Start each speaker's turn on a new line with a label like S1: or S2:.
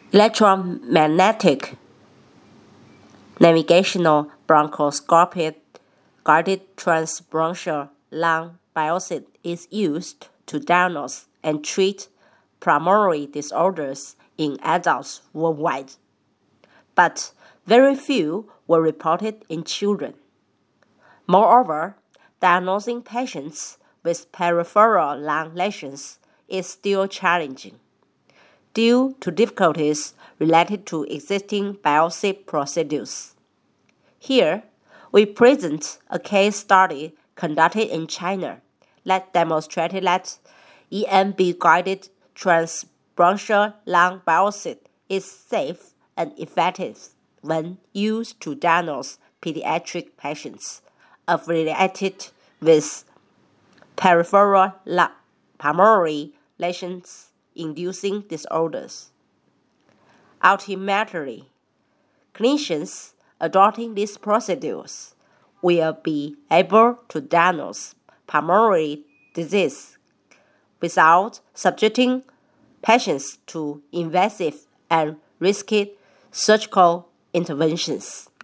S1: Electromagnetic navigational bronchoscopic guided transbronchial lung biopsy is used to diagnose and treat pulmonary disorders in adults worldwide, but very few were reported in children. Moreover, diagnosing patients with peripheral lung lesions is still challenging due to difficulties related to existing biopsy procedures. Here, we present a case study conducted in China that demonstrated that EMB-guided transbronchial lung biopsy is safe and effective when used to diagnose pediatric patients affiliated with peripheral pulmonary lesions inducing disorders. Ultimately, clinicians adopting these procedures will be able to diagnose pulmonary disease without subjecting patients to invasive and risky surgical interventions.